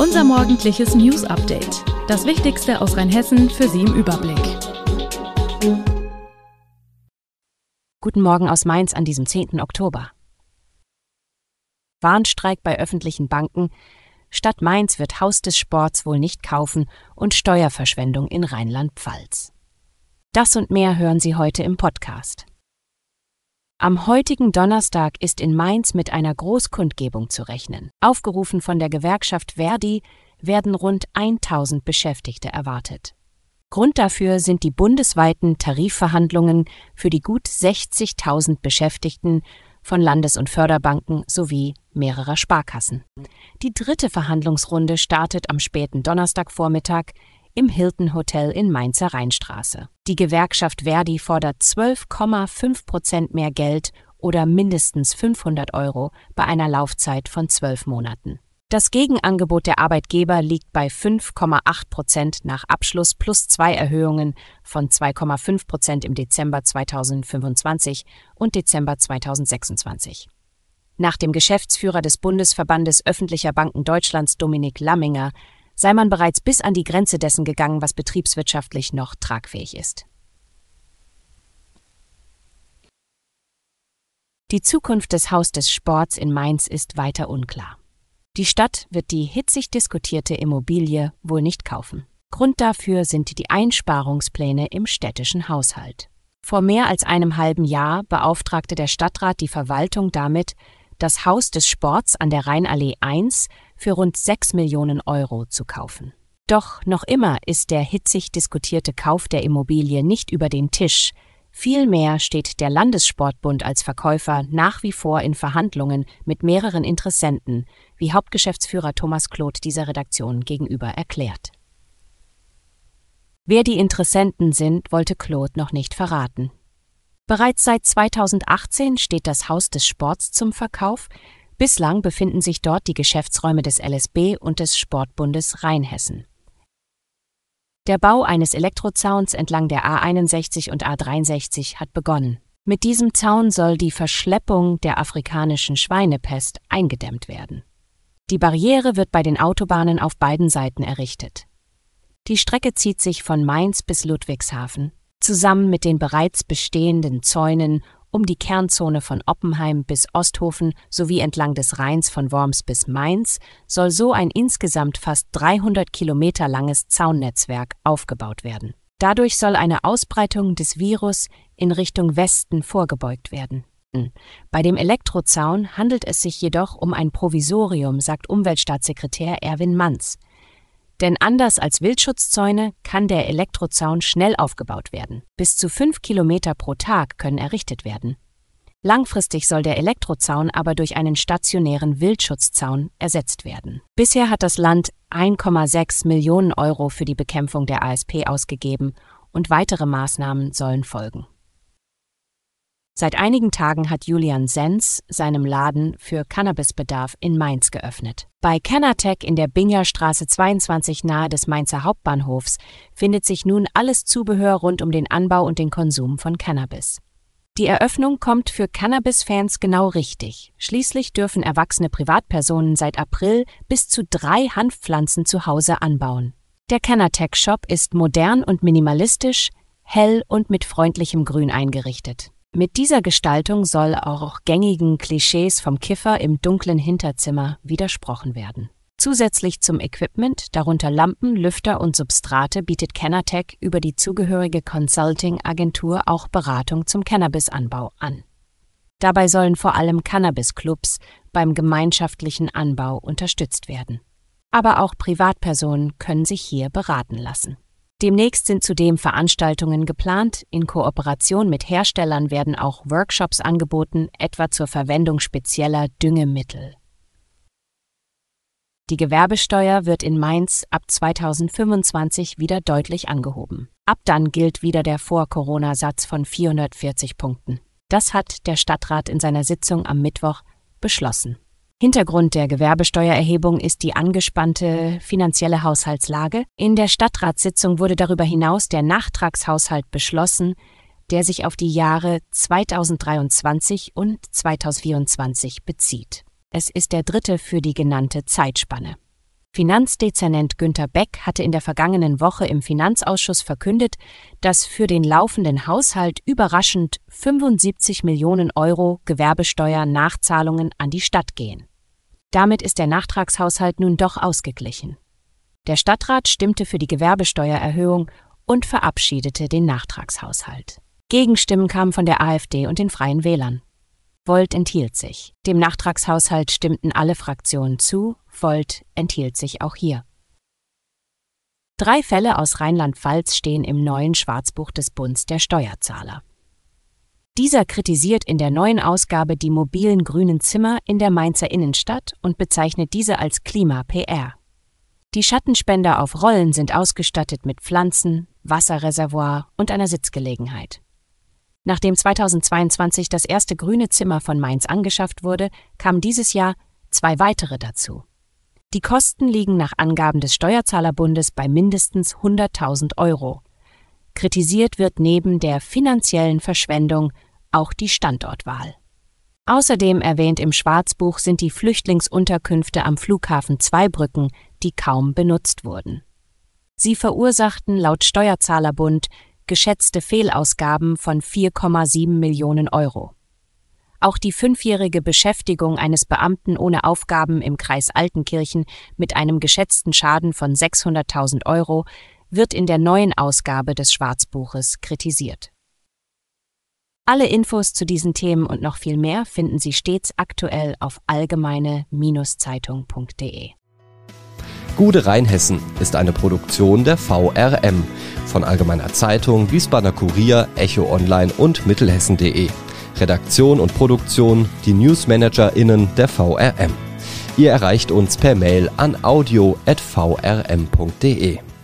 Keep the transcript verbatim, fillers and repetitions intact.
Unser morgendliches News-Update. Das Wichtigste aus Rheinhessen für Sie im Überblick. Guten Morgen aus Mainz an diesem zehnten Oktober. Warnstreik bei öffentlichen Banken. Stadt Mainz wird Haus des Sports wohl nicht kaufen und Steuerverschwendung in Rheinland-Pfalz. Das und mehr hören Sie heute im Podcast. Am heutigen Donnerstag ist in Mainz mit einer Großkundgebung zu rechnen. Aufgerufen von der Gewerkschaft ver.di werden rund tausend Beschäftigte erwartet. Grund dafür sind die bundesweiten Tarifverhandlungen für die gut sechzigtausend Beschäftigten von Landes- und Förderbanken sowie mehrerer Sparkassen. Die dritte Verhandlungsrunde startet am späten Donnerstagvormittag im Hilton Hotel in Mainzer Rheinstraße. Die Gewerkschaft ver.di fordert zwölf Komma fünf Prozent mehr Geld oder mindestens fünfhundert Euro bei einer Laufzeit von zwölf Monaten. Das Gegenangebot der Arbeitgeber liegt bei fünf Komma acht Prozent nach Abschluss plus zwei Erhöhungen von zwei Komma fünf Prozent im Dezember zweitausendfünfundzwanzig und Dezember zweitausendsechsundzwanzig. Nach dem Geschäftsführer des Bundesverbandes öffentlicher Banken Deutschlands, Dominik Lamminger, sei man bereits bis an die Grenze dessen gegangen, was betriebswirtschaftlich noch tragfähig ist. Die Zukunft des Haus des Sports in Mainz ist weiter unklar. Die Stadt wird die hitzig diskutierte Immobilie wohl nicht kaufen. Grund dafür sind die Einsparungspläne im städtischen Haushalt. Vor mehr als einem halben Jahr beauftragte der Stadtrat die Verwaltung damit, das Haus des Sports an der Rheinallee eins für rund sechs Millionen Euro zu kaufen. Doch noch immer ist der hitzig diskutierte Kauf der Immobilie nicht über den Tisch. Vielmehr steht der Landessportbund als Verkäufer nach wie vor in Verhandlungen mit mehreren Interessenten, wie Hauptgeschäftsführer Thomas Kloth dieser Redaktion gegenüber erklärt. Wer die Interessenten sind, wollte Kloth noch nicht verraten. Bereits seit zweitausendachtzehn steht das Haus des Sports zum Verkauf. Bislang befinden sich dort die Geschäftsräume des L S B und des Sportbundes Rheinhessen. Der Bau eines Elektrozauns entlang der A einundsechzig und A dreiundsechzig hat begonnen. Mit diesem Zaun soll die Verschleppung der afrikanischen Schweinepest eingedämmt werden. Die Barriere wird bei den Autobahnen auf beiden Seiten errichtet. Die Strecke zieht sich von Mainz bis Ludwigshafen. Zusammen mit den bereits bestehenden Zäunen um die Kernzone von Oppenheim bis Osthofen sowie entlang des Rheins von Worms bis Mainz soll so ein insgesamt fast dreihundert Kilometer langes Zaunnetzwerk aufgebaut werden. Dadurch soll eine Ausbreitung des Virus in Richtung Westen vorgebeugt werden. Bei dem Elektrozaun handelt es sich jedoch um ein Provisorium, sagt Umweltstaatssekretär Erwin Manz. Denn anders als Wildschutzzäune kann der Elektrozaun schnell aufgebaut werden. Bis zu fünf Kilometer pro Tag können errichtet werden. Langfristig soll der Elektrozaun aber durch einen stationären Wildschutzzaun ersetzt werden. Bisher hat das Land ein Komma sechs Millionen Euro für die Bekämpfung der A S P ausgegeben und weitere Maßnahmen sollen folgen. Seit einigen Tagen hat Julian Sens seinem Laden für Cannabisbedarf in Mainz geöffnet. Bei Cannatech in der Bingerstraße zweiundzwanzig nahe des Mainzer Hauptbahnhofs findet sich nun alles Zubehör rund um den Anbau und den Konsum von Cannabis. Die Eröffnung kommt für Cannabis-Fans genau richtig. Schließlich dürfen erwachsene Privatpersonen seit April bis zu drei Hanfpflanzen zu Hause anbauen. Der Cannatech-Shop ist modern und minimalistisch, hell und mit freundlichem Grün eingerichtet. Mit dieser Gestaltung soll auch gängigen Klischees vom Kiffer im dunklen Hinterzimmer widersprochen werden. Zusätzlich zum Equipment, darunter Lampen, Lüfter und Substrate, bietet Cannatech über die zugehörige Consulting-Agentur auch Beratung zum Cannabisanbau an. Dabei sollen vor allem Cannabis-Clubs beim gemeinschaftlichen Anbau unterstützt werden. Aber auch Privatpersonen können sich hier beraten lassen. Demnächst sind zudem Veranstaltungen geplant. In Kooperation mit Herstellern werden auch Workshops angeboten, etwa zur Verwendung spezieller Düngemittel. Die Gewerbesteuer wird in Mainz ab zweitausendfünfundzwanzig wieder deutlich angehoben. Ab dann gilt wieder der Vor-Corona-Satz von vierhundertvierzig Punkten. Das hat der Stadtrat in seiner Sitzung am Mittwoch beschlossen. Hintergrund der Gewerbesteuererhebung ist die angespannte finanzielle Haushaltslage. In der Stadtratssitzung wurde darüber hinaus der Nachtragshaushalt beschlossen, der sich auf die Jahre zweitausenddreiundzwanzig und zweitausendvierundzwanzig bezieht. Es ist der dritte für die genannte Zeitspanne. Finanzdezernent Günter Beck hatte in der vergangenen Woche im Finanzausschuss verkündet, dass für den laufenden Haushalt überraschend fünfundsiebzig Millionen Euro Gewerbesteuer-Nachzahlungen an die Stadt gehen. Damit ist der Nachtragshaushalt nun doch ausgeglichen. Der Stadtrat stimmte für die Gewerbesteuererhöhung und verabschiedete den Nachtragshaushalt. Gegenstimmen kamen von der AfD und den Freien Wählern. Volt enthielt sich. Dem Nachtragshaushalt stimmten alle Fraktionen zu, Volt enthielt sich auch hier. Drei Fälle aus Rheinland-Pfalz stehen im neuen Schwarzbuch des Bunds der Steuerzahler. Dieser kritisiert in der neuen Ausgabe die mobilen grünen Zimmer in der Mainzer Innenstadt und bezeichnet diese als Klima-P R. Die Schattenspender auf Rollen sind ausgestattet mit Pflanzen, Wasserreservoir und einer Sitzgelegenheit. Nachdem zweitausendzweiundzwanzig das erste grüne Zimmer von Mainz angeschafft wurde, kamen dieses Jahr zwei weitere dazu. Die Kosten liegen nach Angaben des Steuerzahlerbundes bei mindestens hunderttausend Euro. Kritisiert wird neben der finanziellen Verschwendung auch die Standortwahl. Außerdem erwähnt im Schwarzbuch sind die Flüchtlingsunterkünfte am Flughafen Zweibrücken, die kaum benutzt wurden. Sie verursachten laut Steuerzahlerbund geschätzte Fehlausgaben von vier Komma sieben Millionen Euro. Auch die fünfjährige Beschäftigung eines Beamten ohne Aufgaben im Kreis Altenkirchen mit einem geschätzten Schaden von sechshunderttausend Euro wird in der neuen Ausgabe des Schwarzbuches kritisiert. Alle Infos zu diesen Themen und noch viel mehr finden Sie stets aktuell auf allgemeine Zeitung punkt de. Gude Rheinhessen ist eine Produktion der V R M von Allgemeiner Zeitung, Wiesbadener Kurier, Echo Online und Mittelhessen punkt de. Redaktion und Produktion die NewsmanagerInnen der V R M. Ihr erreicht uns per Mail an audio at v r m punkt de.